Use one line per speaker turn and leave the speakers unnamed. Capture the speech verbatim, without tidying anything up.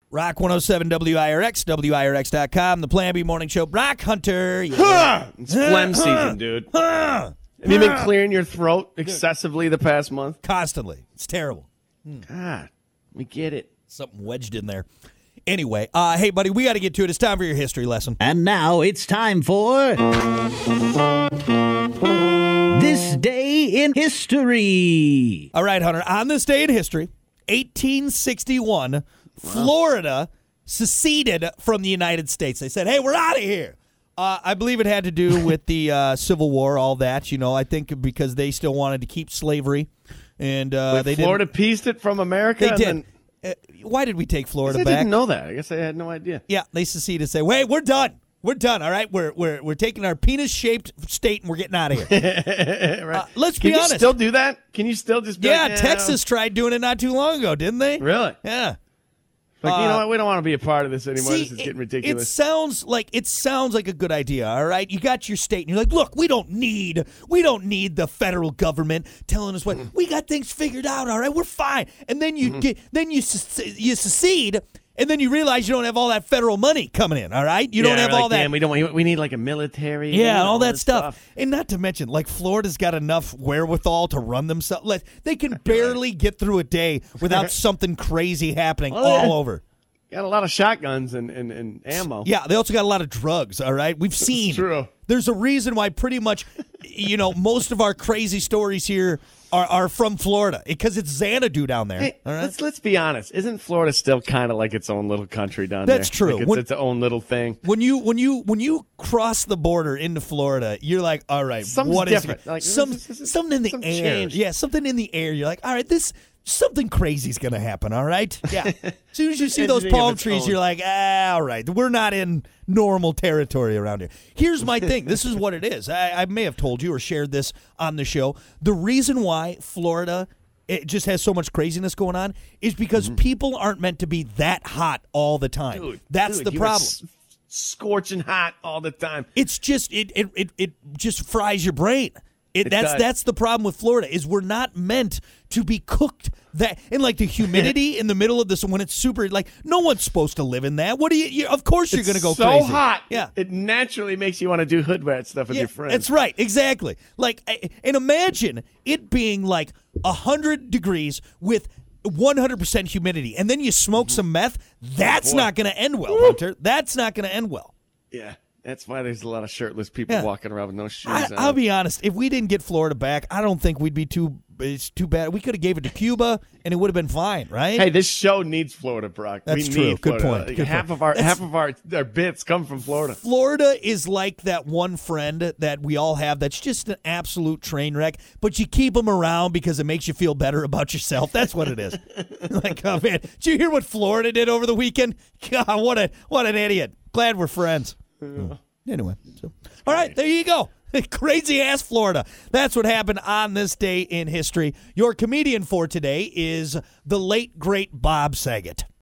Rock one oh seven W I R X, W I R X dot com, the Plan B Morning Show. Brock Hunter. Yeah.
Huh! It's phlegm season, dude.
Huh.
Have you been clearing your throat excessively the past month?
Constantly. It's terrible.
God, we get it.
Something wedged in there. Anyway, uh, hey, buddy, we got to get to it. It's time for your history lesson.
And now it's time for This Day in History.
All right, Hunter. On this day in history, eighteen sixty-one, wow. Florida seceded from the United States. They said, hey, we're out of here. Uh, I believe it had to do with the uh, Civil War, all that. You know, I think because they still wanted to keep slavery. And uh,
Wait,
they
Florida
didn't,
pieced it from America?
They did.
Then,
uh, why did we take Florida
I
back?
I didn't know that. I guess I had no idea.
Yeah, they seceded and say, wait, we're done. We're done, all right? We're we're we're taking our penis-shaped state and we're getting out of here.
Right.
uh, let's
Can
be
you
honest.
still do that? Can you still just be
Yeah,
like,
Texas tried doing it not too long ago, didn't they?
Really?
Yeah.
Like, you
Uh,
know what? We don't want to be a part of this anymore.
See,
this is getting
it,
ridiculous.
It sounds like it sounds like a good idea, all right? You got your state, and you're like, look, we don't need we don't need the federal government telling us what we got things figured out, all right? We're fine. And then you get then you sec- you secede, and then you realize you don't have all that federal money coming in, all right? You
Yeah,
don't have
like,
all that.
damn, we don't. We need like a military.
Yeah,
and
all that
this
stuff. And not to mention, like, Florida's got enough wherewithal to run themselves. Like, they can barely get through a day without something crazy happening
Oh,
all
yeah.
over.
Got a lot of shotguns and, and, and ammo.
Yeah, they also got a lot of drugs, all right? We've seen.
true.
There's a reason why pretty much, you know, most of our crazy stories here are, are from Florida because it's Xanadu down there.
Hey,
all right?
let's let's be honest. Isn't Florida still kind of like its own little country down
That's
there?
true.
Like it's
When-
its own little thing.
When you when you when you cross the border into Florida, you're like, all right,
Something's
what is
different. Like,
some
this is- this is-
something in the
some
air?
change.
Yeah, something in the air. You're like, all right, this something crazy's gonna happen. All right, yeah. As soon as you see those
Anything of
palm
its
trees,
own.
you're like, ah, all right, we're not in normal territory around here. Here's my thing. This is what it is. I, I may have told you or shared this on the show. The reason why Florida it just has so much craziness going on is because
Mm-hmm.
people aren't meant to be that hot all the time.
Dude,
That's
dude,
the
you were
problem.
s- scorching hot all the time.
It's just it it it, it just fries your brain. It,
It
that's
does.
that's the problem with Florida is we're not meant to be cooked that and like the humidity in the middle of this when it's super like no one's supposed to live in that. What do you? you of course you're
It's
going to go
so
crazy.
hot.
Yeah.
It naturally makes you want to do hood rat stuff with
Yeah,
your friends.
that's right, exactly. Like, I- and imagine it being like a hundred degrees with one hundred percent humidity, and then you smoke some meth. That's
boy.
not going to end well, Hunter. That's not going to end well.
Yeah, that's why there's a lot of shirtless people
Yeah.
walking around with no shoes
I,
on.
I'll be honest. If we didn't get Florida back, I don't think we'd be too. It's too bad. We could have gave it to Cuba, and it would have been fine, right?
Hey, this show needs Florida, Brock.
That's
we
true.
Need
Good
Florida.
point.
Like,
Good
half
point.
of our
That's-
half of our, our bits come from Florida.
Florida is like that one friend that we all have that's just an absolute train wreck, but you keep them around because it makes you feel better about yourself. That's what it is. Like, oh man, did you hear what Florida did over the weekend? God, what a what an idiot. Glad we're friends. Oh. Anyway, so all right, there you go. Crazy ass Florida. That's what happened on this day in history. Your comedian for today is the late great Bob Saget.